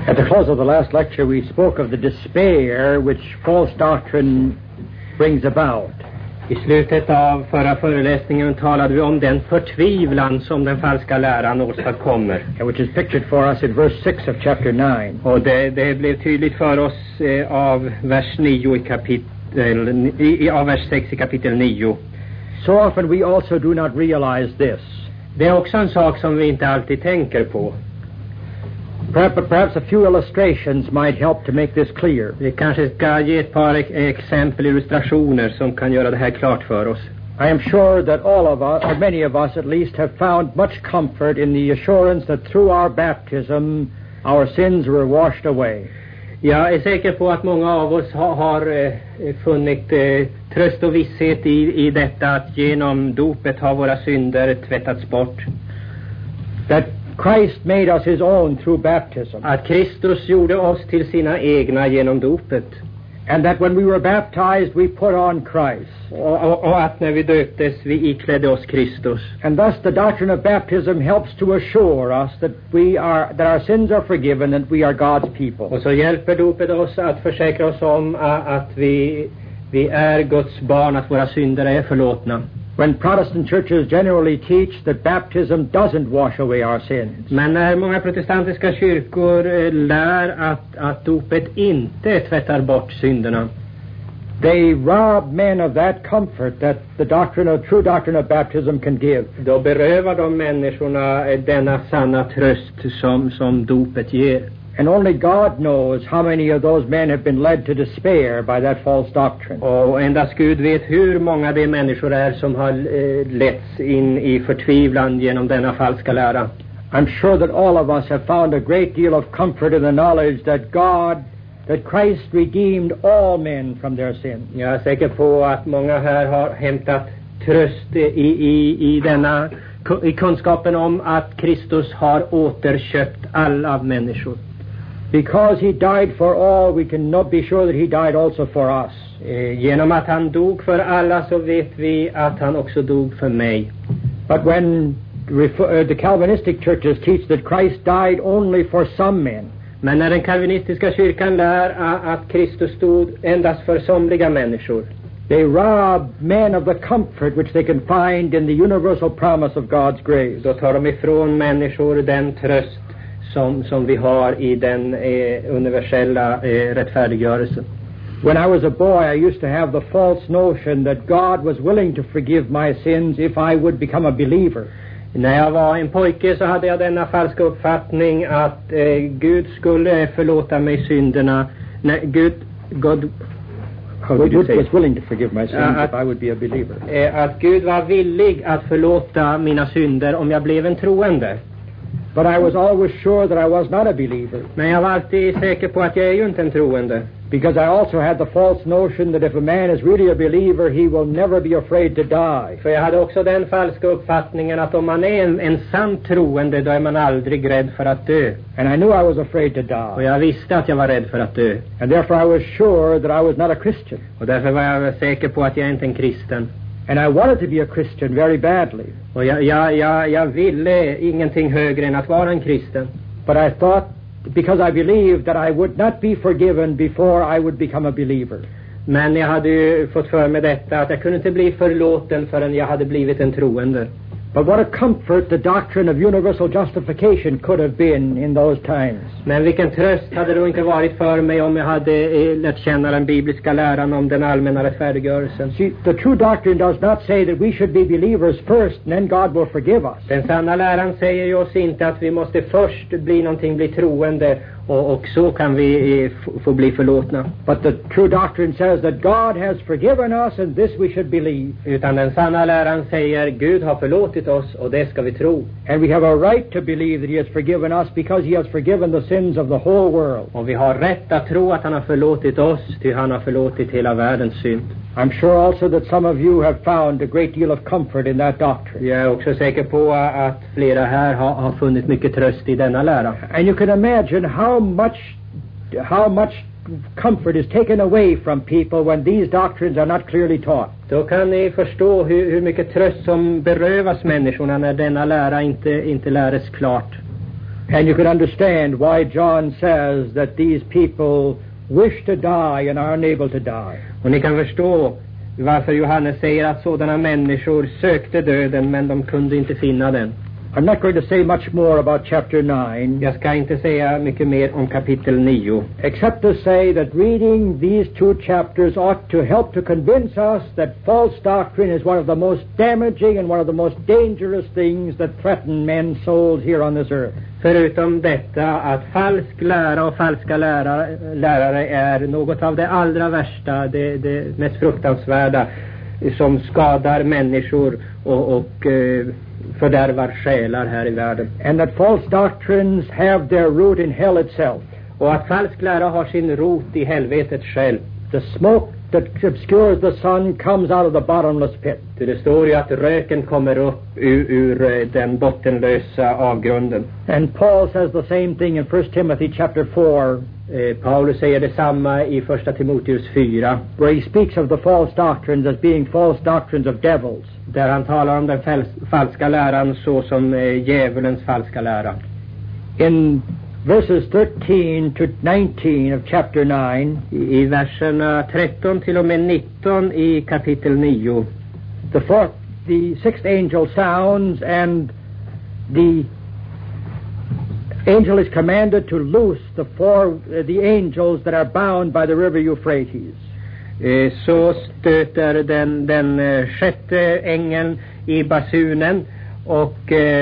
At the close of the last lecture, we spoke of the despair which false doctrine brings about. I slutet av förra föreläsningen talade vi om den förtvivlan som den falska läran åstadkommer. Which is pictured for us in verse 6 of chapter 9. Och det blev tydligt för oss av vers 9 av vers 6 i kapitel 9. So often we also do not realize this. Det är också en sak som vi inte alltid tänker på. Perhaps a few illustrations might help to make this clear. Vi kanske ska ge ett par exempel, illustrationer som kan göra det här klart för oss. I am sure that all of us, or many of us at least, have found much comfort in the assurance that through our baptism our sins were washed away. Jag är säker på att många av oss har funnit tröst och visshet i detta att genom dopet har våra synder tvättats bort. That Christ made us his own through baptism. Att Kristus gjorde oss till sina egna genom dopet. And that when we were baptized we put on Christ. Och att när vi döptes vi iklädde oss Kristus. And thus the doctrine of baptism helps to assure us that that our sins are forgiven and we are God's people. Och så hjälper dopet oss att försäkra oss om att vi är Guds barn, att våra synder är förlåtna. When Protestant churches generally teach that baptism doesn't wash away our sins. Men när många protestantiska kyrkor lär att dopet inte tvättar bort synderna, they rob men of that comfort that the true doctrine of baptism can give. Då berövar de människorna denna sanna tröst som dopet ger. And only God knows how many of those men have been led to despair by that false doctrine. Och endast Gud vet hur många de människor är som har letts in i förtvivlan genom denna falska lära. I'm sure that all of us have found a great deal of comfort in the knowledge that Christ redeemed all men from their sins. Jag är säker på att många här har hämtat tröst i kunskapen om att Kristus har återköpt alla människor. Because he died for all, we can not be sure that he died also for us. Genom att han dog för alla så vet vi att han också dog för mig. But when the Calvinistic churches teach that Christ died only for some men. Men när den kalvinistiska kyrkan lär att Kristus dog endast för somliga människor, they rob men of the comfort which they can find in the universal promise of God's grace. Då tar de ifrån människor den tröst som vi har i den universella rättfärdiggörelsen. When I was a boy, I used to have the false notion that God was willing to forgive my sins if I would become a believer. När jag var en pojke så hade jag denna falska uppfattning att Gud skulle förlåta mig synderna. När Gud was willing to forgive my sins if I would be a believer. Att Gud var villig att förlåta mina synder om jag blev en troende. But I was always sure that I was not a believer. Men jag var alltid säker på att jag är ju inte en troende. Because I also had the false notion that if a man is really a believer, he will never be afraid to die. För jag hade också den falska uppfattningen att om man är en sann troende, då är man aldrig rädd för att dö. And I knew I was afraid to die. Och jag visste att jag var rädd för att dö. And therefore I was sure that I was not a Christian. Och därför var jag säker på att jag inte är en kristen. And I wanted to be a Christian very badly. Och jag ville ingenting högre än att vara en kristen. But I thought, because I believed that I would not be forgiven before I would become a believer. Men jag hade ju fått för mig detta att jag kunde inte bli förlåten förrän jag hade blivit en troende. But what a comfort the doctrine of universal justification could have been in those times. Men vilken tröst hade det inte varit för mig om jag hade lärt känna den bibliska läran om den allmänna rättfärdiggörelsen. See, the true doctrine does not say that we should be believers first and then God will forgive us. Den sanna läran säger ju oss inte att vi måste först bli troende och så kan vi få bli förlåtna. But the true doctrine says that God has forgiven us and this we should believe. Utan den sanna läran säger Gud har förlåtit oss och det ska vi tro. And we have a right to believe that he has forgiven us because he has forgiven the sins of the whole world. Och vi har rätt att tro att han har förlåtit oss, ty han har förlåtit hela världens synd. I'm sure also that some of you have found a great deal of comfort in that doctrine. Jag är också säker på att flera här har funnit mycket tröst i denna lära. And you can imagine how much comfort is taken away from people when these doctrines are not clearly taught. Då kan ni förstå hur mycket tröst som berövas människorna när denna lära inte läres klart. And you can understand why John says that these people wish to die and are unable to die. Och ni kan förstå varför Johannes säger att sådana människor sökte döden men de kunde inte finna den. I'm not going to say much more about chapter 9. Jag ska inte säga mycket mer om kapitel 9. Except to say that reading these two chapters ought to help to convince us that false doctrine is one of the most damaging and one of the most dangerous things that threaten men's souls here on this earth. Förutom detta att falsk lära och falska lärare är något av det allra värsta, det mest fruktansvärda som skadar människor och fördärvar själar här i världen. And that false doctrines have their root in hell itself. Och att falsk lära har sin rot i helvetet själv. The smoke that obscures the sun comes out of the bottomless pit. Det står ju att röken kommer upp ur den bottenlösa avgrunden. And Paul says the same thing in 1 Timothy chapter 4. Paulus säger detsamma i 1 Timoteus 4. Where he speaks of the false doctrines as being false doctrines of devils. Där han talar om den falska läran så som djävulens falska lära. In verses 13 to 19 of chapter 9, i verserna 13 till och med 19 i kapitel 9, the sixth angel sounds, and the angel is commanded to loose the angels that are bound by the river Euphrates. Så stöter den sjätte ängeln i basunen och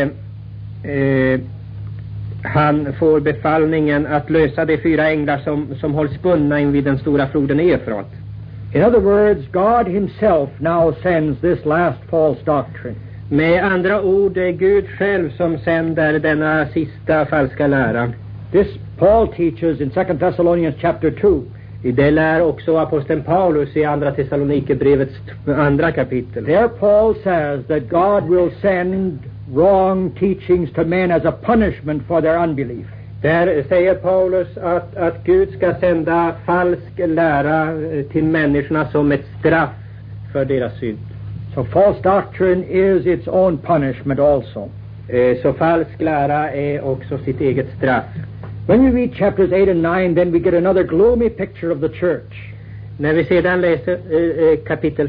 han får befallningen att lösa de 4 änglar som hålls bundna invid den stora floden Efrat. In other words, God himself now sends this last false doctrine. Med andra ord, det är Gud själv som sänder denna sista falska lära. This Paul teaches in 2 Thessalonians chapter 2. Det lär också aposteln Paulus i andra Thessalonikerbrevets 2 kapitel. There Paul says that God will send wrong teachings to men as a punishment for their unbelief. Där säger Paulus att Gud ska sända falsk lära till människorna som ett straff för deras synd. So false doctrine is its own punishment also. Så falsk lära är också sitt eget straff. When we read chapters 8 and 9, then we get another gloomy picture of the church. När vi sedan läser kapitel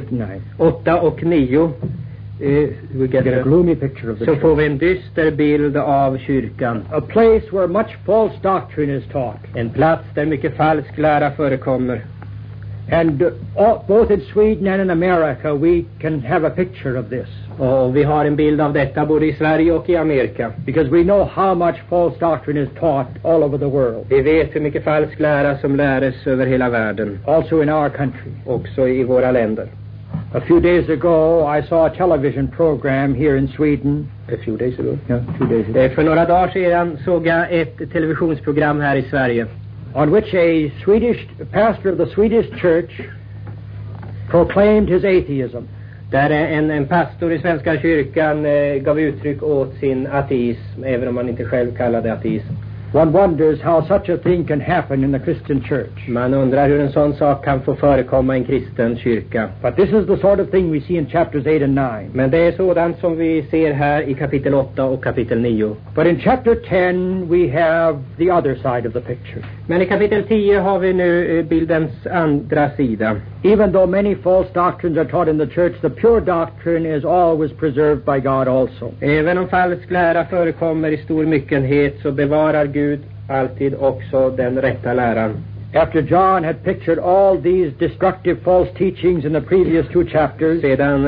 8 och 9, we get a gloomy picture of the så church. får vi en dyster bild av kyrkan. A place where much false doctrine is taught. En plats där mycket falsk lära förekommer. And both in Sweden and in America we can have a picture of this. Och vi har en bild av detta både i Sverige och i Amerika. Because we know how much false doctrine is taught all over the world. Vi vet hur mycket falsk lära som läres över hela världen. Also in our country. Också i våra länder. A few days ago I saw a television program here in Sweden. A few days ago? Yeah, 2 days ago. För några dagar sedan såg jag ett televisionsprogram här i Sverige. On which a Swedish pastor of the Swedish church proclaimed his atheism. Där en pastor i Svenska kyrkan gav uttryck åt sin ateism, även om han inte själv kallade ateism. One wonders how such a thing can happen in the Christian church. Man undrar hur en sån sak kan få förekomma i en kristen kyrka. But this is the sort of thing we see in chapters 8 and 9. Men det är sådant som vi ser här i kapitel 8 och kapitel 9. But in chapter 10 we have the other side of the picture. Men i kapitel 10 har vi nu bildens andra sida. Even though many false doctrines are taught in the church, the pure doctrine is always preserved by God also. Även om falsk lära förekommer i stor myckenhet så bevarar Gud alltid också den rätta läran. After John had pictured all these destructive false teachings in the previous 2 chapters, sedan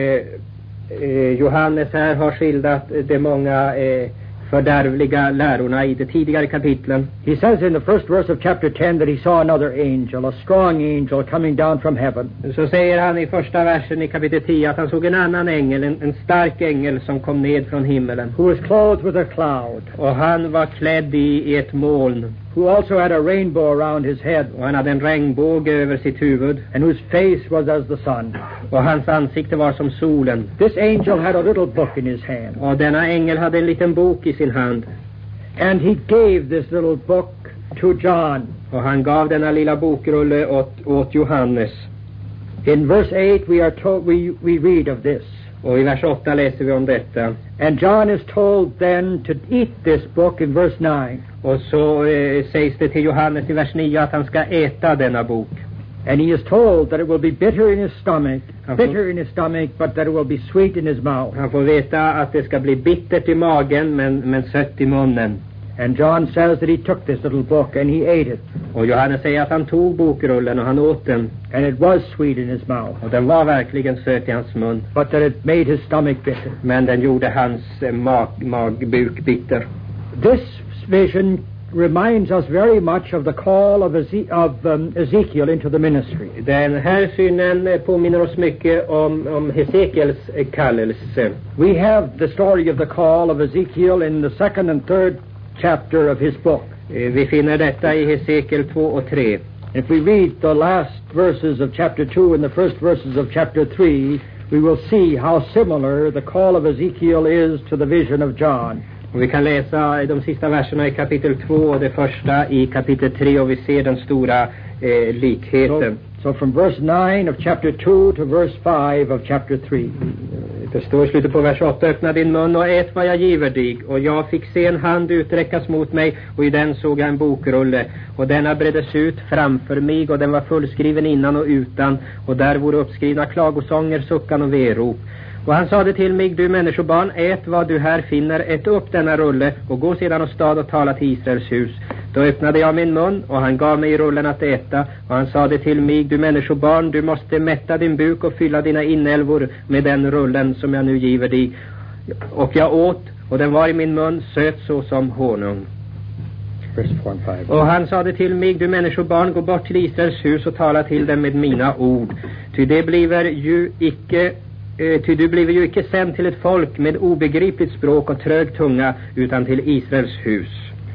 Johannes här har skildrat de många fördärvliga lärorna i de tidigare kapitlen. He says in the first verse of chapter 10 that he saw another angel, a strong angel coming down from heaven. Så säger han i första versen i kapitel 10 att han såg en annan ängel, en stark ängel som kom ned från himmelen. Who was clothed with a cloud. Och han var klädd i ett moln. Who also had a rainbow around his head. Och han hade en regnbåge över sitt huvud. And whose face was as the sun. Och hans ansikte var som solen. This angel had a little book in his hand. Och denna ängel hade en liten bok i sin hand. And he gave this little book to John. Och han gav denna lilla bokrulle åt Johannes. In verse 8 we read of this. Och i vers 8 läser vi om detta. And John is told then to eat this book in verse 9. Och så sägs det till Johannes i vers 9 att han ska äta denna bok. And he is told that it will be bitter in his stomach, but that it will be sweet in his mouth. Han får veta att det ska bli bittert i magen men sött i munnen. And John says that he took this little book and he ate it. Och Johannes säger att han tog bokrullen och han åt den. And it was sweet in his mouth. Och den var verkligen söt i hans mun. But that it made his stomach bitter. Men den gjorde hans magbuk bitter. This vision reminds us very much of the call of Ezekiel into the ministry. Den här synen påminner oss mycket om Hesekiels kallelse. We have the story of the call of Ezekiel in the second and third chapter of his book. Vi finner detta i Hesekiel 2 och 3. If we read the last verses of chapter 2 and the first verses of chapter 3, we will see how similar the call of Ezekiel is to the vision of John. Och vi kan läsa de sista verserna i kapitel 2 och det första i kapitel 3 och vi ser den stora likheten. So from verse 9 of chapter 2 to verse 5 of chapter 3. Det står i slutet på vers 8: öppna din mun och ät vad jag giver dig. Och jag fick se en hand uträckas mot mig och i den såg jag en bokrulle. Och denna breddes ut framför mig och den var fullskriven innan och utan. Och där vore uppskrivna klagosånger, suckan och verop. Och han sade till mig: du människobarn, ät vad du här finner, ät upp denna rulle och gå sedan och stad och tala till Israels hus. Då öppnade jag min mun och han gav mig rullen att äta. Och han sade till mig: du människobarn, du måste mätta din buk och fylla dina inälvor med den rullen som jag nu giver dig. Och jag åt och den var i min mun söt så som honung. Och han sade till mig: du människobarn, gå bort till Israels hus och tala till dem med mina ord. Ty du bliver ju icke sänd till ett folk med obegripligt språk och trög tunga, utan till Israels hus.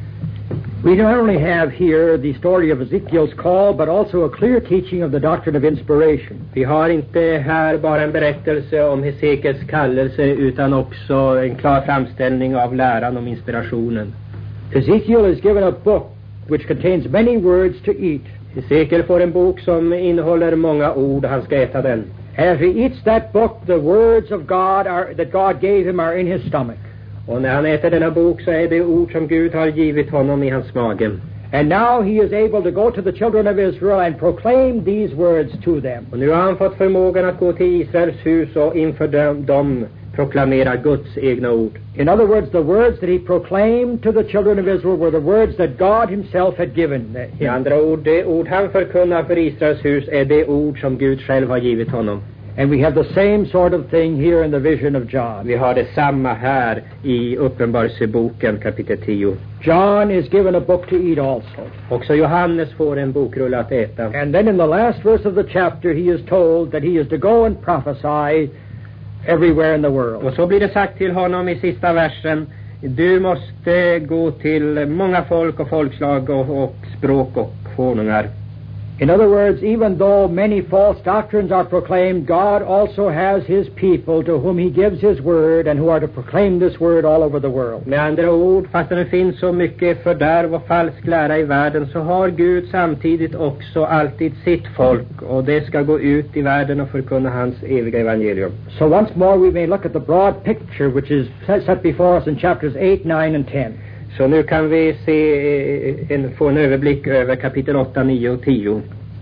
We not only have here the story of Ezekiel's call, but also a clear teaching of the doctrine of inspiration. Vi har inte här bara en berättelse om Hesekiels kallelse, utan också en klar framställning av läran om inspirationen. Ezekiel is given a book which contains many words to eat. Hesekiel får en bok som innehåller många ord, han ska äta den. As he eats that book, the words of God that God gave him are in his stomach. Och när han äter denna bok så är det ord som Gud har givit honom i hans mage. And now he is able to go to the children of Israel and proclaim these words to them. Och nu har han fått förmågan att gå till Israels hus och inför dem proklamera Guds egna ord. In other words, the words that he proclaimed to the children of Israel were the words that God himself had given him. I andra ord, det ord han förkunnar för Israels hus är det ord som Gud själv har givit honom. And we have the same sort of thing here in the vision of John. Vi har det samma här i Uppenbarelseboken kapitel 10. John is given a book to eat also. Också Johannes får en bokrulle att äta. And then in the last verse of the chapter he is told that he is to go and prophesy everywhere in the world. Och så blir det sagt till honom i sista versen: du måste gå till många folk och folkslag och språk och konungar. In other words, even though many false doctrines are proclaimed, God also has his people to whom he gives his word and who are to proclaim this word all over the world. Med andra ord, fast det finns så mycket fördärv och falsk lära i världen, så har Gud samtidigt också alltid sitt folk, och det ska gå ut i världen och förkunna hans eviga evangelium. So once more we may look at the broad picture which is set before us in chapters 8, 9 and 10. Så nu kan vi få en överblick över kapitel 8, 9 och 10.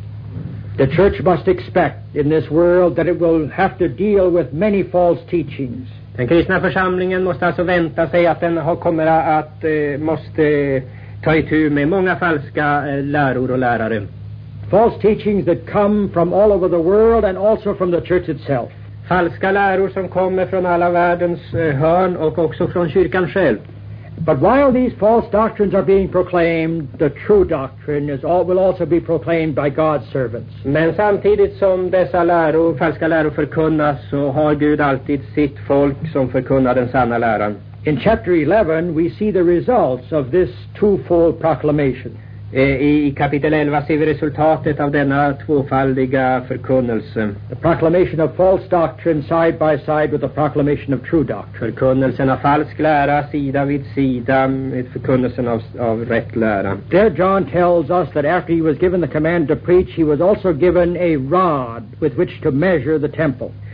The church must expect in this world that it will have to deal with many false teachings. Den kristna församlingen måste alltså vänta sig att den kommer att måste ta itu med många falska läror och lärare. False teachings that come from all over the world and also from the church itself. Falska läror som kommer från alla världens hörn och också från kyrkan själv. But while these false doctrines are being proclaimed, the true doctrine will also be proclaimed by God's servants. Men samtidigt som dessa falska läror förkunnas, så har Gud alltid sitt folk som förkunnar den sanna läran. In chapter 11 we see the results of this twofold proclamation. I kapitel 11 ser vi resultatet av denna tvåfaldiga förkunnelse. The proclamation of false doctrine side by side with the proclamation of true doctrine. Förkunnelsen av falsk lära sida vid sida med förkunnelsen av rätt lära. There John tells us that after he was given the command to preach, he was also given a rod with which to measure the temple.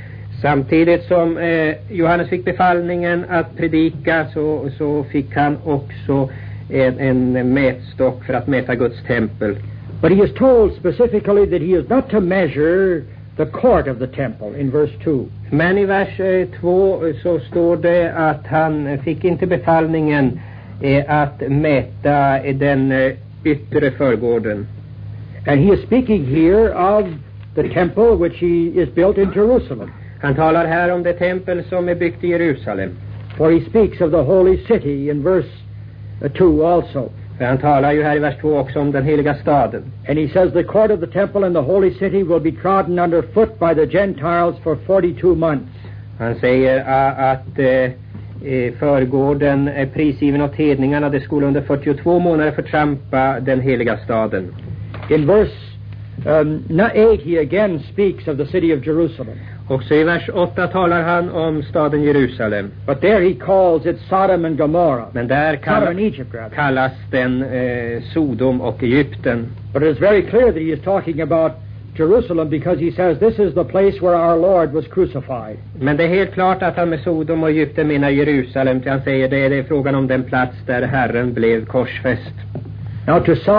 Samtidigt som Johannes fick befallningen att predika så fick han också en mätstock för att mäta Guds tempel. But he is told specifically that he is not to measure the court of the temple in verse 2. Men i vers 2 så står det att han fick inte befallningen att mäta den yttre förgården. And he is speaking here of the temple which is built in Jerusalem. Han talar här om det tempel som är byggt i Jerusalem. For he speaks of the holy city in verse 2 also. För han talar ju här i vers 2 också om den heliga staden. And he says the court of the temple and the holy city will be trodden underfoot by the Gentiles for 42 months. Han säger att förgården är prisgiven åt hedningarna. Det skulle under 42 månader förtrampa den heliga staden. In verse 8 he again speaks of the city of Jerusalem. Också i vers 8 talar han om staden Jerusalem. But there he calls it Sodom and Gomorrah. Men där kallas den Sodom och Egypten. But it is very clear that he is talking about Jerusalem because he says this is the place where our Lord was crucified. Men det är helt klart att han med Sodom och Egypten menar Jerusalem. Han säger det är frågan om den plats där Herren blev korsfäst. Now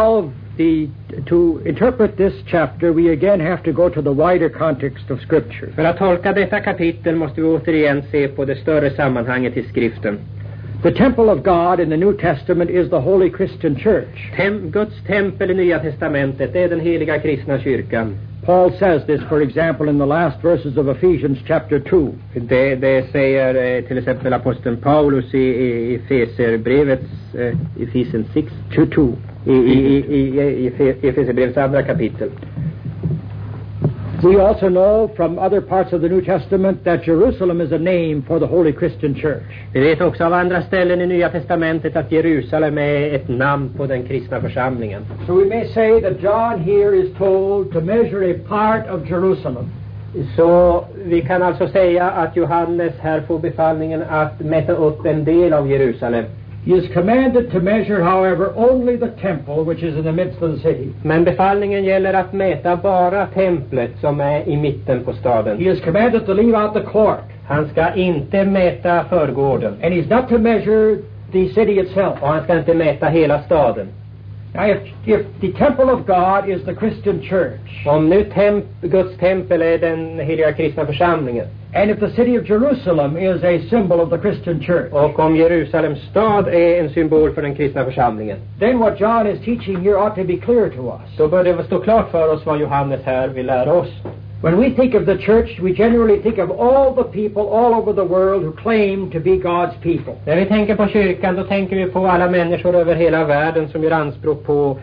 to interpret this chapter, we again have to go to the wider context of Scripture. För att tolka detta kapitel måste vi återigen se på det större sammanhanget i skriften. The temple of God in the New Testament is the Holy Christian Church. Guds tempel i Nya Testamentet är den heliga kristna kyrkan. Paul says this, for example, in the last verses of Ephesians chapter 2. Det säger till exempel aposteln Paulus i Efeserbrevets Ephesians 6:2 i Efeserbrevets andra kapitel. We also know from other parts of the New Testament that Jerusalem is a name for the Holy Christian Church. Vi vet också av andra ställen i Nya Testamentet att Jerusalem är ett namn på den kristna församlingen. So we may say that John here is told to measure a part of Jerusalem. Så vi kan alltså säga att Johannes här får befallningen att mäta upp en del av Jerusalem. He is commanded to measure, however, only the temple which is in the midst of the city. Men befallningen gäller att mäta bara templet som är i mitten på staden. He is commanded to leave out the court. Han ska inte mäta förgården. And he's not to measure the city itself. Och han ska inte mäta hela staden. Now, if the temple of God is the Christian church, om nu Guds tempel är den heliga kristna församlingen, and if the city of Jerusalem is a symbol of the Christian church, och om Jerusalems stad är en symbol för den kristna församlingen, then what John is teaching here ought to be clear to us. Då bör det stå klart för oss vad Johannes här vill lära oss. When we think of the church, we generally think of all the people all over the world who claim to be God's people. När vi tänker på kyrkan, då tänker vi på alla människor över hela världen som gör anspråk på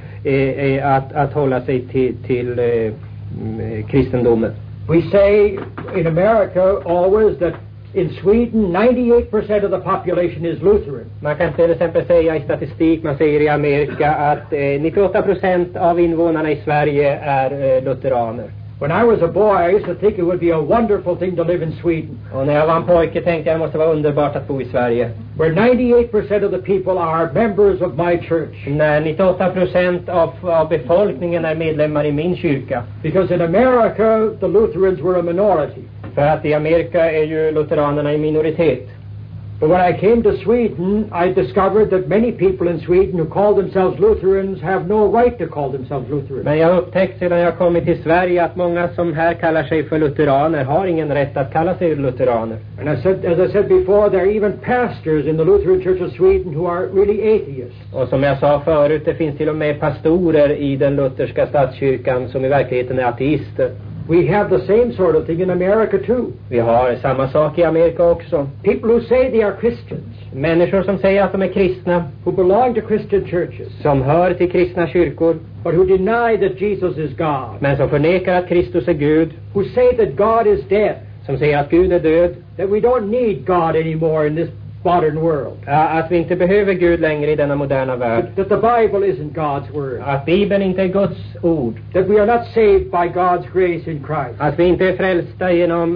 att hålla sig till kristendomen. We say in America always that in Sweden 98% of the population is Lutheran. Man kan till exempel säga i statistik, man säger i Amerika att 98% av invånarna i Sverige är lutheraner. When I was a boy, I used to think it would be a wonderful thing to live in Sweden. Och när jag var en pojke tänkte jag det måste vara underbart att bo i Sverige. Where 98% of the people are members of my church. När 98% av befolkningen är medlemmar i min kyrka. Because in America, the Lutherans were a minority. För att i Amerika är ju lutheranerna i minoritet. But when I came to Sweden, I discovered that many people in Sweden who call themselves Lutherans have no right to call themselves Lutherans. Men jag upptäckte sedan jag kommit till Sverige att många som här kallar sig för lutheraner har ingen rätt att kalla sig lutheraner. And as I said before, there are even pastors in the Lutheran Church of Sweden who are really atheists. Och som jag sa förut, det finns till och med pastorer i den lutherska statskyrkan som i verkligheten är ateister. We have the same sort of thing in America too. Vi har samma sak i Amerika också. People who say they are Christians. Människor som säger att de är kristna. Who belong to Christian churches. Som hör till kristna kyrkor. But who deny that Jesus is God. Men som förnekar att Kristus är Gud. Who say that God is dead. Som säger att Gud är död. That we don't need God anymore in this modern world. Att vi inte behöver Gud längre i denna moderna värld. That the Bible isn't God's word. Att Bibeln inte är Guds ord. That we are not saved by God's grace in Christ. Att vi inte är frälsta genom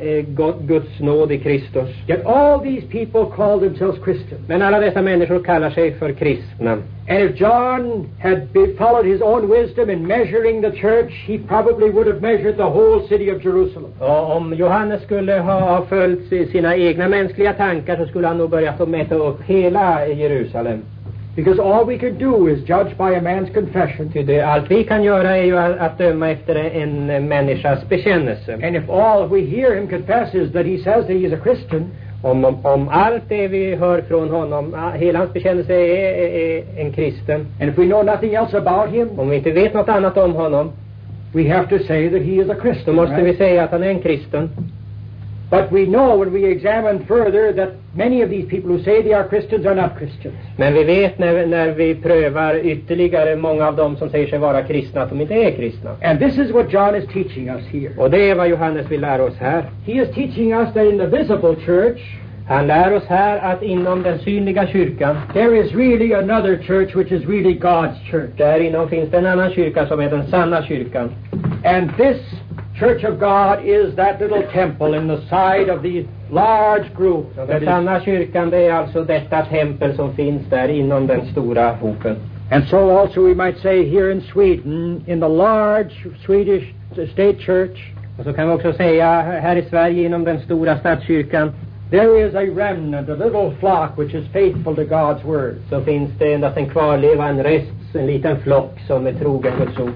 Guds nåd i Kristus. Yet all these people call themselves Christians. Men alla dessa människor kallar sig för kristna. And if John had followed his own wisdom in measuring the church, he probably would have measured the whole city of Jerusalem. Och om Johannes skulle ha följt sina egna mänskliga tankar så skulle han nog börja få mäta upp hela Jerusalem. Because all we could do is judge by a man's confession. Allt vi kan göra är ju att döma efter en människas bekännelse. And if all we hear him confess is that he says that he is a Christian, om allt det vi hör från honom, hela hans bekännelse är en kristen. And if we know nothing else about him, om vi inte vet något annat om honom, we have to say that he is a Christian. Då måste vi säga att han är en kristen. But we know when we examine further that many of these people who say they are Christians are not Christians. Men vi vet när vi prövar ytterligare många av dem som säger sig vara kristna att de inte är kristna. And this is what John is teaching us here. Och det är vad Johannes vill lära oss här. He is teaching us that in the visible church, han lär oss här att inom den synliga kyrkan, there is really another church which is really God's church. Där inom finns det en annan kyrka som är den sanna kyrkan. And this church of God is that little temple in the side of the large group. Den sanna kyrkan, det är alltså detta tempel som finns där inom den stora hopen. And so also we might say here in Sweden, in the large Swedish state church. Och så kan vi också säga här i Sverige inom den stora statskyrkan, there is a remnant, a little flock which is faithful to God's word. Så finns det endast en kvarleva, en rest, en liten flock som är trogen Guds ord.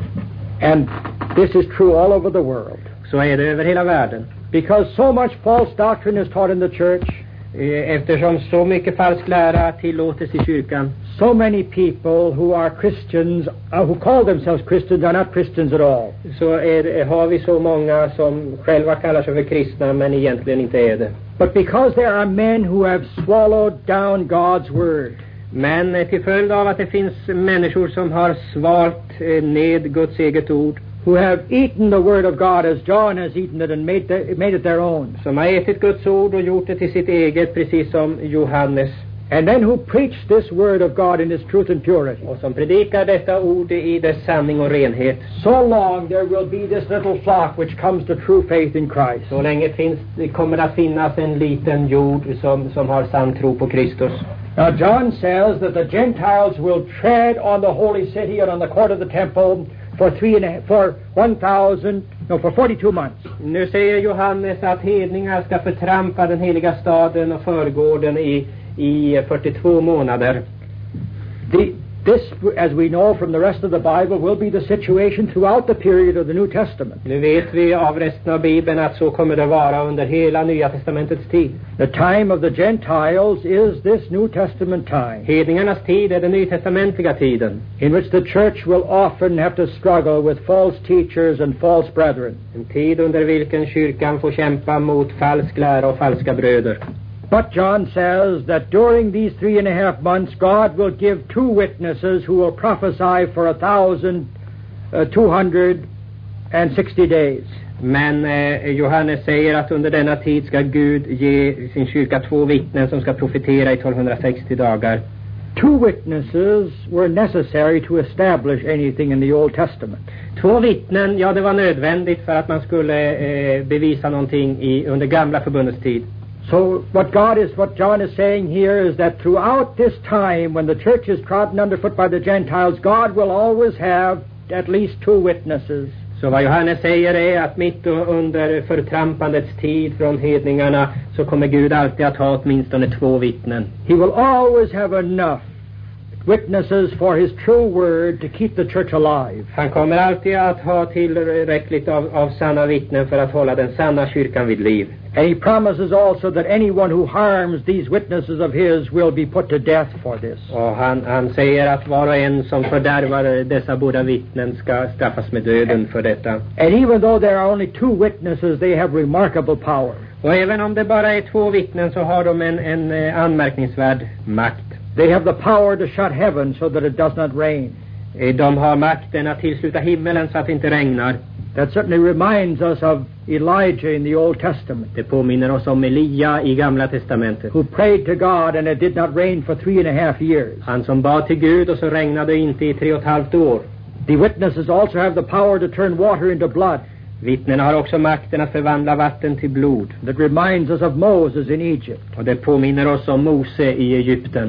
And this is true all over the world. Så är det över hela världen. Because so much false doctrine is taught in the church. Eftersom så mycket falsk lära tillåtes i kyrkan. So many people who are Christians, who call themselves Christians, are not Christians at all. Så har vi så många som själva kallar sig för kristna men egentligen inte är det. But because there are men who have swallowed down God's word. Men till följd av att det finns människor som har svalt ned Guds eget ord, who have eaten the word of God as John has eaten it and made it their own, som har ätit Guds ord och gjort det till sitt eget, precis som Johannes, and then who preach this word of God in its truth and purity, och som predikar detta ord i dess sanning och renhet. So long there will be this little flock which comes to true faith in Christ. Så länge kommer det att finnas en liten jord som har sann tro på Kristus. Now John says that the Gentiles will tread on the holy city and on the court of the temple for 42 months. Nu säger Johannes att hedningar ska förtrampa den heliga staden och förgården i 42 månader. This, as we know from the rest of the Bible, will be the situation throughout the period of the New Testament. Nu vet vi av resten av Bibeln att så kommer det vara under hela Nya testamentets tid. The time of the Gentiles is this New Testament time. Hedningarnas tid är den nytestamentliga tiden. In which the church will often have to struggle with false teachers and false brethren. En tid under vilken kyrkan får kämpa mot falsk lära och falska bröder. But John says that during these 3.5 months, God will give 2 witnesses who will prophesy for 1,260 days. Men Johannes säger att under denna tid ska Gud ge sin kyrka 2 vittnen som ska profetera i 1260 dagar. 2 witnesses were necessary to establish anything in the Old Testament. 2 vittnen, ja, det var nödvändigt för att man skulle bevisa någonting under gamla förbundets tid. So what John is saying here is that throughout this time when the church is trodden underfoot by the Gentiles, God will always have at least 2 witnesses. Så vad Johannes säger är att mitt under förtrampandets tid från hedningarna så kommer Gud alltid att ha åtminstone 2 vittnen. He will always have enough witnesses for his true word to keep the church alive. Han kommer alltid att ha tillräckligt av sanna vittnen för att hålla den sanna kyrkan vid liv. And he promises also that anyone who harms these witnesses of his will be put to death for this. Och han säger att var och en som fördärvar dessa båda vittnen ska straffas med döden för detta. And even though there are only 2 witnesses, they have remarkable power. Och även om det bara är 2 vittnen så har de en anmärkningsvärd makt. They have the power to shut heaven so that it does not rain. De har makten att tillsluta himmelen så att det inte regnar. That certainly reminds us of Elijah in the Old Testament. Det påminner oss om Elia i Gamla testamentet. Who prayed to God and it did not rain for 3.5 years. Han som bad till Gud och så regnade det inte i 3,5 år. The witnesses also have the power to turn water into blood. Vittnena har också makten att förvandla vatten till blod. That reminds us of Moses in Egypt. Och det påminner oss om Mose i Egypten.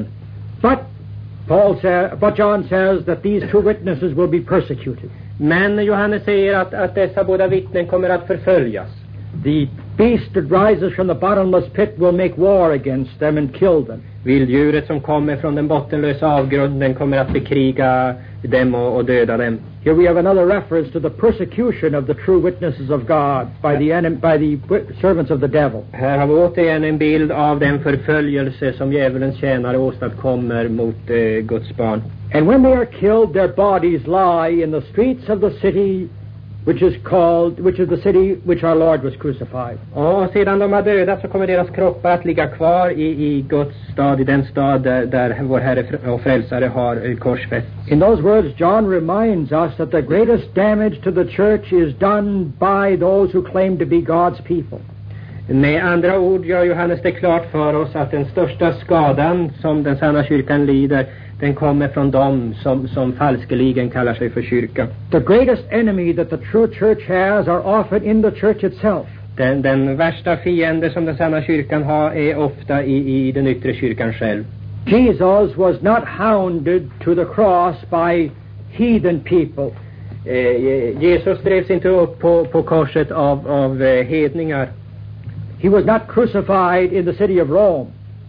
But John says that these two witnesses will be persecuted. Men Johannes säger att dessa båda vittnen kommer att förföljas. The beast that rises from the bottomless pit will make war against them and kill them. Vilddjuret som kommer från den bottenlösa avgrunden kommer att bekriga dem och döda dem. Here we have another reference to the persecution of the true witnesses of God by the servants of the devil. Här har vi återigen en bild av den förföljelse som djävulens tjänare åstadkommer mot Guds barn. And when they are killed, their bodies lie in the streets of the city, which is the city which our Lord was crucified. Och sedan de har dödat så kommer deras kroppar att ligga kvar i Guds stad, i den stad där vår Herre och Frälsare har korsfästs. In those words, John reminds us that the greatest damage to the church is done by those who claim to be God's people. Med andra ord gör Johannes det klart för oss att den största skadan som den sanna kyrkan lider, den kommer från dem som falskeligen kallar sig för kyrka. The greatest enemy that the true church has are often in the church itself. Den värsta fiende som den sanna kyrkan har är ofta i den yttre kyrkan själv. Jesus was not hounded to the cross by heathen people. Jesus drevs inte upp på korset av hedningar. He was not crucified in the city of Rome.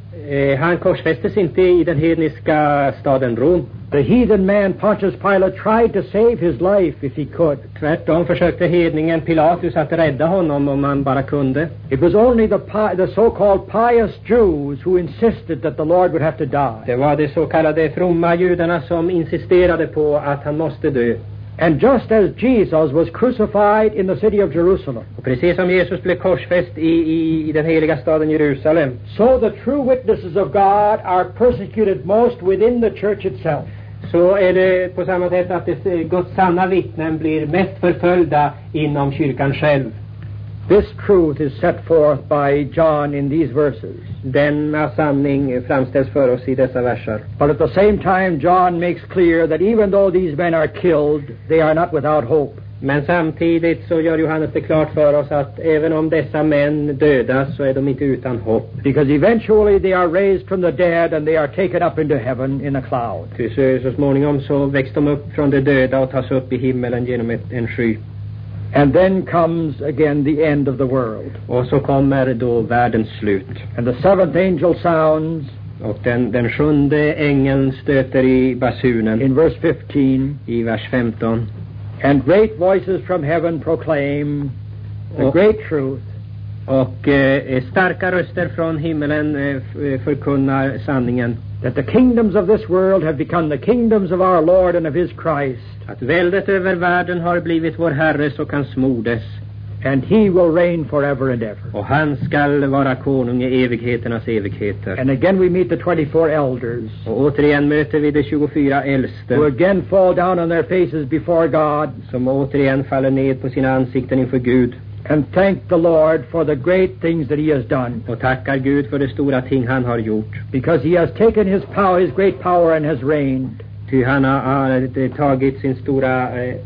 Han korsfästes inte i den hedniska staden Rom. The heathen man Pontius Pilate tried to save his life if he could. Tvärtom försökte hedningen Pilatus att rädda honom om han bara kunde. It was only the so-called pious Jews who insisted that the Lord would have to die. Det var de så kallade fromma judarna som insisterade på att han måste dö. And just as Jesus was crucified in the city of Jerusalem, och precis som Jesus blev korsfäst i den heliga staden Jerusalem, so the true witnesses of God are persecuted most within the church itself. Så är det på samma sätt att Guds sanna vittnen blir mest förföljda inom kyrkan själv. This truth is set forth by John in these verses. Denna sanning framställs för oss i dessa verser. But at the same time John makes clear that even though these men are killed, they are not without hope. Men samtidigt så gör Johannes det klart för oss att även om dessa män dödas så är de inte utan hopp. Because eventually they are raised from the dead and they are taken up into heaven in a cloud. Så småningom så väcks de upp från de döda och tas upp i himmelen genom en sky. And then comes again the end of the world. Och så kommer då världens slut. And the seventh angel sounds. Och den sjunde ängeln stöter i basunen. In verse 15. I vers 15. And great voices from heaven proclaim the great truth. Och starka röster från himmelen förkunnar sanningen. That the kingdoms of this world have become the kingdoms of our Lord and of his Christ. Att väldet över världen har blivit vår Herres och hans moders. And he will reign forever and ever. Och han skall vara konung i evigheternas evigheter. And again we meet the 24 elders. Och återigen möter vi de 24 äldste. Who again fall down on their faces before God. Som återigen faller ned på sina ansikten inför Gud. And thank the Lord for the great things that he has done. Och tackar Gud för de stora ting han har gjort. Because he has taken his power, his great power, and has reigned. Ty han har tagit sin stora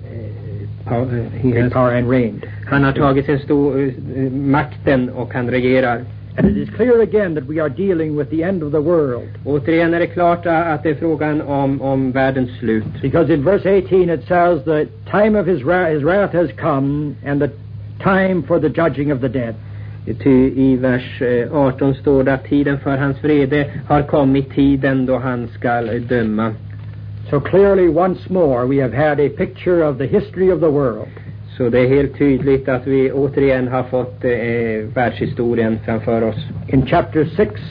power and reigned. Han har tagit sin makten och han regerar. And it is clear again that we are dealing with the end of the world. Återigen är det klart att det är frågan om världens slut. Because in verse 18 it says the time of his wrath has come and the time for the judging of the dead. I vers 18 står det att tiden för hans vrede har kommit, tiden då han skall döma. So clearly once more we have had a picture of the history of the world. Så det är helt tydligt att vi återigen har fått världshistorien framför oss. In chapter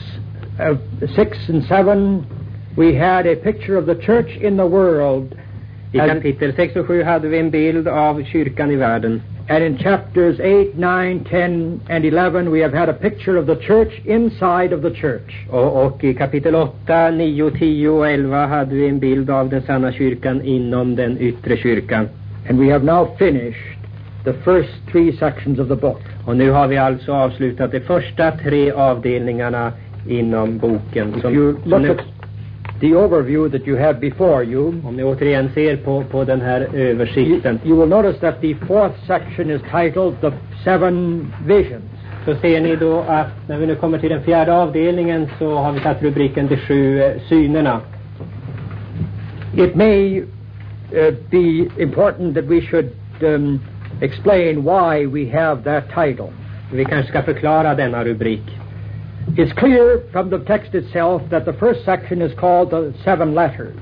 6 and 7 we had a picture of the church in the world. I kapitel 6 och 7 hade vi en bild av kyrkan i världen. And in chapters 8, 9, 10 and 11 we have had a picture of the church inside of the church. Och i kapitel 8, 9, 10 och 11 hade vi en bild av den sanna kyrkan inom den yttre kyrkan. And we have now finished the first 3 sections of the book. Och nu har vi alltså avslutat de första 3 avdelningarna inom boken. If you look at the overview that you have before you, om ni återigen ser på den här översikten, you will notice that the 4th section is titled The 7 Visions. Så ser ni då att när vi nu kommer till den 4:e avdelningen så har vi satt rubriken De 7 synerna. It may be important that we should explain why we have that title. Vi kanske ska förklara denna rubrik. It's clear from the text itself that the first section is called the 7 letters.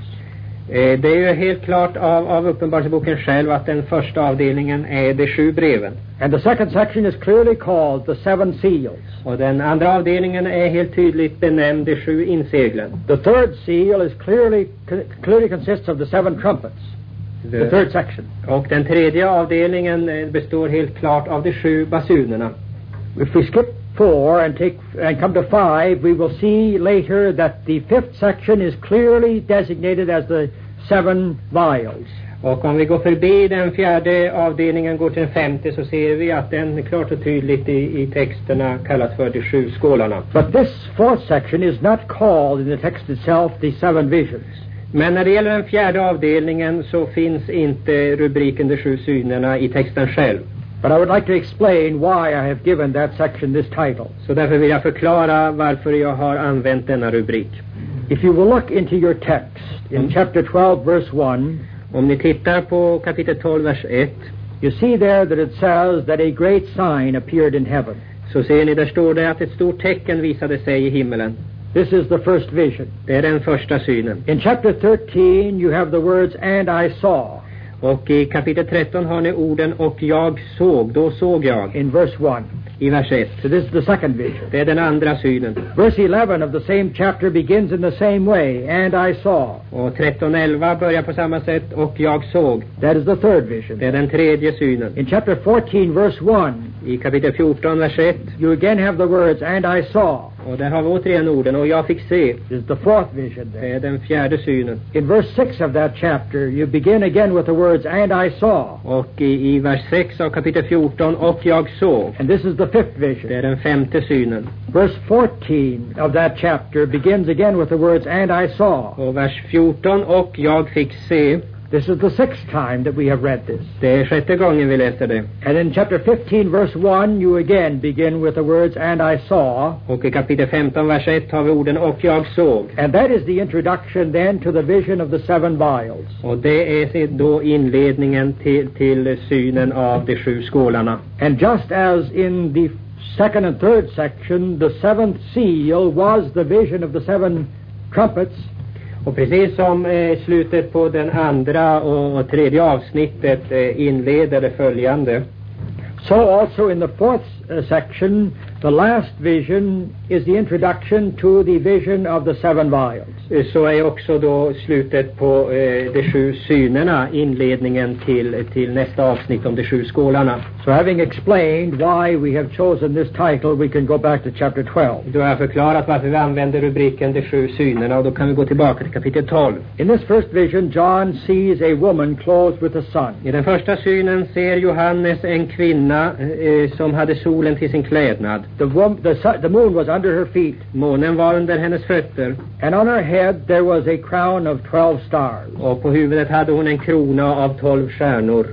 Det är ju helt klart av Uppenbarelseboken själv att den första avdelningen är de 7 breven. And the second section is clearly called the 7 seals. Och den andra avdelningen är helt tydligt benämnd de 7 inseglen. The third seal is clearly consists of the 7 trumpets. The third section. Och den tredje avdelningen består helt klart av de 7 basunerna. If we skip 4 and come to 5, we will see later that the 5th section is clearly designated as the 7 vials. Och om vi går förbi den 4:e avdelningen, går till den 5:e, så ser vi att den klart och tydligt i texterna kallas för de 7 skålarna. But this 4th section is not called in the text itself the 7 visions. Men när det gäller den 4:e avdelningen så finns inte rubriken de 7 synerna i texten själv. But I would like to explain why I have given that section this title. Så därför vill jag förklara varför jag har använt denna rubrik. If you will look into your text in chapter 12 verse 1, om ni tittar på kapitel 12 vers 1, you see there that it says that a great sign appeared in heaven. Så ser ni, där står det att ett stort tecken visade sig i himmelen. This is the first vision. Det är den första synen. In chapter 13 you have the words and I saw. Och i kapitel 13 har ni orden och jag såg, då såg jag. In verse 1. I vers 1. So this is the second vision. Det är den andra synen. Verse 11 of the same chapter begins in the same way, and I saw. Och 13:11 börjar på samma sätt, och jag såg. That is the third vision. Det är den tredje synen. In chapter 14 verse 1. I kapitel 14 vers 1. You again have the words and I saw. Och där har vi återigen orden och jag fick se. This is the fourth vision there. Det är den fjärde synen. In verse 6 of that chapter you begin again with the words and I saw. Och i vers 6 av kapitel 14 och jag såg. And this is the fifth vision. Det är den femte synen. Verse 14 of that chapter begins again with the words and I saw. Och vers 14 och jag fick se. This is the sixth time that we have read this. Det är sjätte gången vi läser det. And in chapter 15 verse 1 you again begin with the words and I saw. Och i kapitel 15 vers 1 har vi orden och jag såg. And that is the introduction then to the vision of the 7 vials. Och det är då inledningen till synen av de 7 skålarna. And just as in the second and third section the 7th seal was the vision of the 7 trumpets. Och precis som slutet på den andra och tredje avsnittet inleder det följande. So also in the fourth section, the last vision is the introduction to the vision of the 7 vials. Så är också då slutet på de 7 synerna inledningen till nästa avsnitt om de 7 skålarna. So having explained why we have chosen this title, we can go back to chapter 12. Då har jag förklarat varför vi använder rubriken de 7 synerna, och då kan vi gå tillbaka till kapitel 12. In this first vision, John sees a woman clothed with the sun. I den första synen ser Johannes en kvinna som hade solen till sin klädnad. The moon was under her feet. Månen var under hennes fötter. And on her head there was a crown of 12 stars. Och på huvudet hade hon en krona av 12 stjärnor.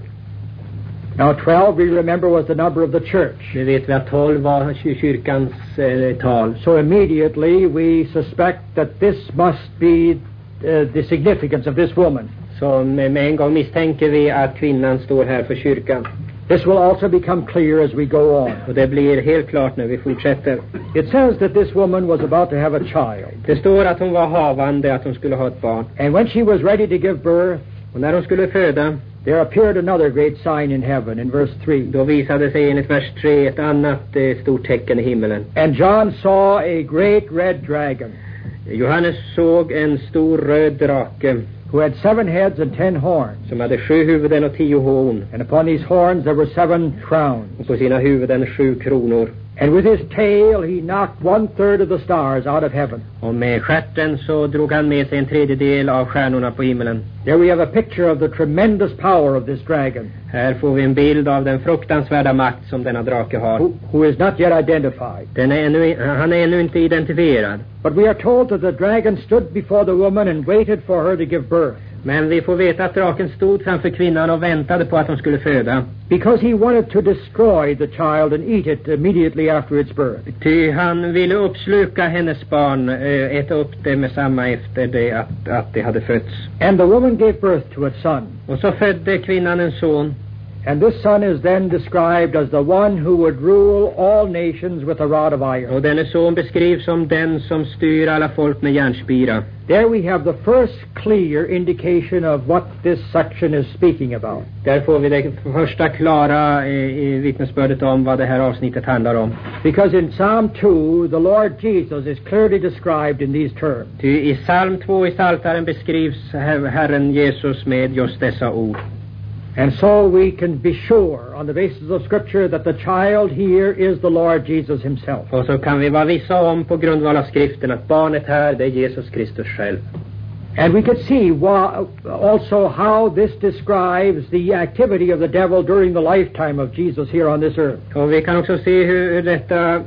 Now 12, we remember, was the number of the church. Det vet vi att 12 var kyrkans tal. So immediately we suspect that this must be the significance of this woman. Så med en gång misstänker vi att kvinnan står här för kyrkan. This will also become clear as we go on. Och det blir helt klart när vi fortsätter. It says that this woman was about to have a child. Det står att hon var havande, att hon skulle ha ett barn. And when she was ready to give birth, och när hon skulle föda, there appeared another great sign in heaven in verse 3. Då visade sig enligt vers 3 ett annat stort tecken i himmelen. And John saw a great red dragon. Johannes såg en stor röd drake, who had 7 heads and 10 horns. Som hade 7 huvuden och 10 horn. And upon these horns there were 7 crowns. Och på sina huvuden 7 kronor. And with his tail he knocked 1/3 of the stars out of heaven. Och med stjärten så drog han med sig 1/3 av stjärnorna på himlen. There we have a picture of the tremendous power of this dragon. Här får vi en bild av den fruktansvärda makt som denna drake har. Who is not yet identified. Han är ännu inte identifierad. But we are told that the dragon stood before the woman and waited for her to give birth. Men vi får veta att draken stod framför kvinnan och väntade på att hon skulle föda. Because he wanted to destroy the child and eat it immediately after its birth. Ty han ville uppsluka hennes barn, äta upp det med samma efter det att det hade fötts. And the woman gave birth to a son. Och så födde kvinnan en son. And this son is then described as the one who would rule all nations with a rod of iron. Och denne son beskrivs som den som styr alla folk med järnspira. There we have the first clear indication of what this section is speaking about. Där får vi det första klara vittnesbördet om vad det här avsnittet handlar om. Because in Psalm 2, the Lord Jesus is clearly described in these terms. Ty i psalm 2 i Psaltaren beskrivs Herren Jesus med just dessa ord. And so we can be sure on the basis of Scripture that the child here is the Lord Jesus himself. Och så kan vi vara vissa om på grundval av skriften att barnet här, det är Jesus Kristus själv. And we could see also how this describes the activity of the devil during the lifetime of Jesus here on this earth. Och vi kan också se hur detta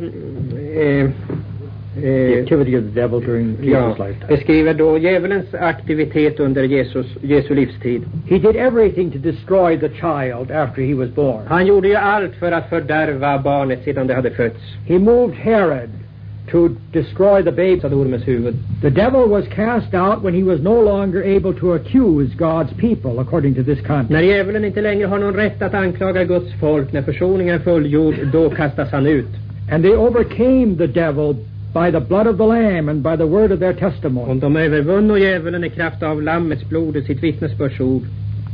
the activity of the devil during Jesus' lifetime. Beskriver då djävulens aktivitet under Jesu livstid. He did everything to destroy the child after he was born. Han gjorde ju allt för att fördärva barnet sedan det hade fötts. He moved Herod to destroy the babe av ormens huvud. The devil was cast out when he was no longer able to accuse God's people according to this context. När djävulen inte längre har någon rätt att anklaga Guds folk, när försoningen är fullgjord, då kastas han ut. And they overcame the devil by the blood of the Lamb and by the word of their testimony. Och de övervunno djävulen i kraft av lammets blod och sitt vittnesbördsord.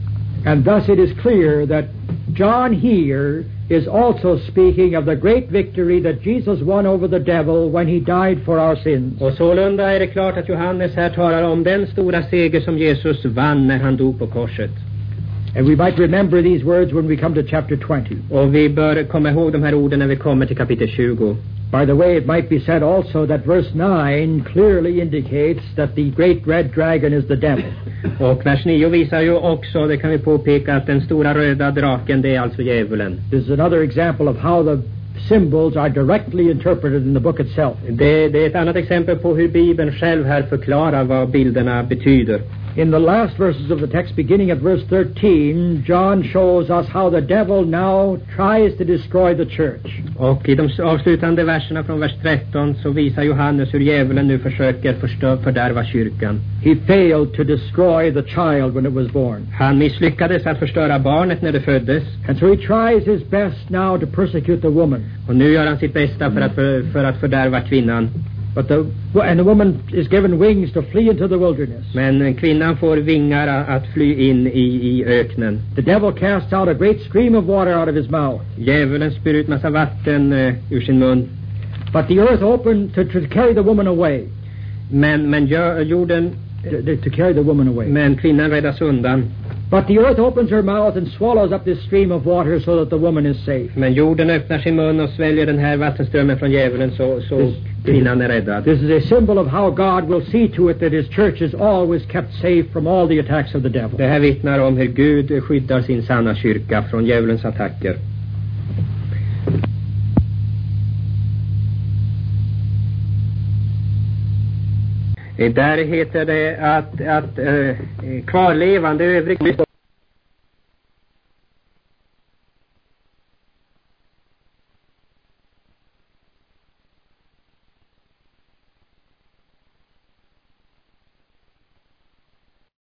And thus it is clear that John here is also speaking of the great victory that Jesus won over the devil when he died for our sins. Och sålunda är det klart att Johannes här talar om den stora seger som Jesus vann när han dog på korset. And we might remember these words when we come to chapter 20. Och vi bör komma ihåg de här orden när vi kommer till kapitel 20. By the way, it might be said also that verse 9 clearly indicates that the great red dragon is the devil. Och vers 9 visar ju också, det kan vi påpeka, att den stora röda draken, det är alltså djävulen. This is another example of how the symbols are directly interpreted in the book itself. Det är ett annat exempel på hur Bibeln själv här förklarar vad bilderna betyder. In the last verses of the text, beginning at verse 13, John shows us how the devil now tries to destroy the church. Och i de avslutande verserna från vers 13 så visar Johannes hur djävulen nu försöker fördärva kyrkan. He failed to destroy the child when it was born. Han misslyckades att förstöra barnet när det föddes. And so he tries his best now to persecute the woman. Och nu gör han sitt bästa för att fördärva kvinnan. But the woman is given wings to flee into the wilderness. Men kvinnan får vingar att fly in i öknen. The devil casts out a great stream of water out of his mouth. Djävulen spyr ut massa vatten ur sin mun. But the earth opened to carry the woman away. Men jorden to carry the woman away. Men kvinnan räddas undan. But the earth opens her mouth and swallows up this stream of water so that the woman is safe. Men jorden öppnar sin mun och sväljer den här vattenströmmen från djävulen så kvinnan är räddad. This is a symbol of how God will see to it that his church is always kept safe from all the attacks of the devil. Det här vittnar om hur Gud skyddar sin sanna kyrka från djävulens attacker. Där heter det att kvarlevande övrig